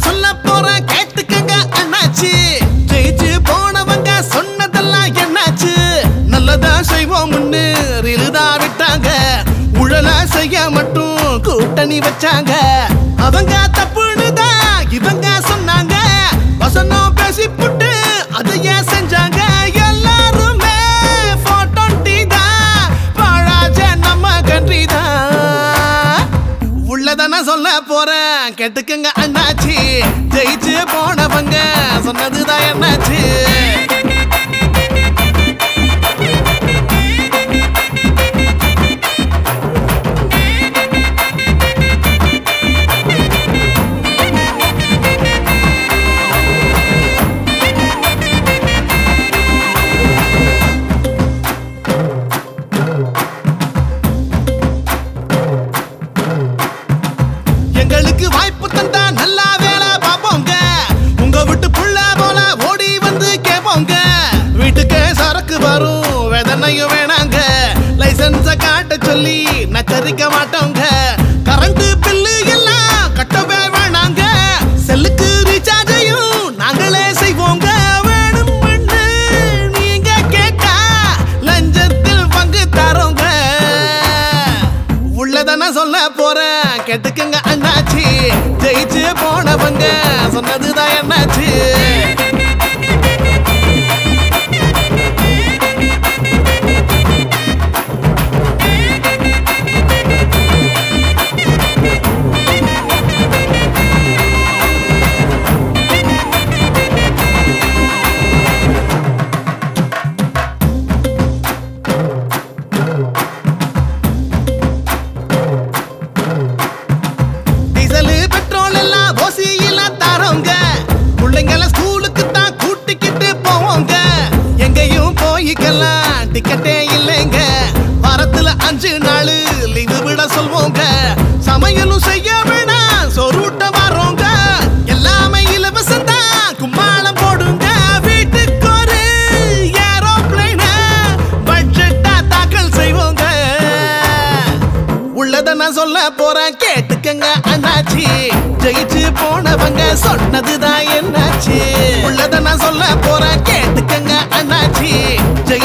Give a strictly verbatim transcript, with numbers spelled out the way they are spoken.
சொல்ல போற கேட்டுக்கங்க அண்ணாச்சி. ஜெயிச்சு போனவங்க சொன்னதெல்லாம் என்னாச்சு? நல்லதா செய்வோம்னு ரிலுதா விட்டாங்க. உழல செய்ய மட்டும் கூட்டணி வச்சாங்க. அவங்க தப்புன்னு தான் இவங்க சொன்னாங்க. வசனம் பேசி புட்டு அதையே செஞ்சாங்க. எல்லாருமே போட்டோ தான் பாழாச்ச நம்ம கண்ட்ரி தான். உள்ளதான சொல்ல போறேன் கேட்டுக்கங்க அண்ணாச்சி. ஜெயிச்சு போனவங்க சொன்னதுதான் என்னாச்சு? எங்களுக்கு வாய்ப்பு தந்தா நல்லா வேலை பார்ப்போங்க. உங்க வீட்டு புள்ள போல ஓடி வந்து கேட்போங்க. வீட்டுக்கு சரக்கு வரும் வேதனையும் வேணாங்க. லைசன்ஸ காட்ட சொல்லி நச்சரிக்க மாட்டோங்க. கரண்ட் பில்லு எல்லாம் கட்டவே வேணாங்க. செல்லுக்கு ரீசார்ஜையும் நாங்களே செய்வோங்க. வேணும்னு நீங்க கேட்டா லஞ்சத்தில் பங்கு தரோங்க. உள்ளதான சொல்ல போறேன் கேட்டுக்கங்க அண்ணாச்சி. ஜெயிச்சு போனவங்க சொன்னதுதான் என்னாச்சு? டீசலு பெட்ரோல் எல்லாம் ஓசியில தரோங்க. பிள்ளைங்கள ஸ்கூலுக்கு தான் கூட்டிக்கிட்டு போவோங்க. எங்கேயும் போய்க்கலாம் டிக்கெட்டே இல்லைங்க. வாரத்துல அஞ்சு நாள் லீவு விட சொல்வோங்க. சமையலும் செய்ய வேணாம் சொருட்ட வரோங்க. எல்லாமே இலவசம் தான் கும்மாளம் போடுங்க. வீட்டுக்கு ஒரு ஏரோப்ளைன் பட்ஜெட்டா தாக்கல் செய்வோங்க. உள்ளத நான் சொல்ல போறேன் கேட்டுக்கங்க அண்ணாச்சி. ஜெயிச்சு போனவங்க சொன்னதுதான் என்னாச்சு? உள்ளத நான் சொல்ல போறேன் கேட்டுக்கங்க அண்ணாச்சி. ஜெயி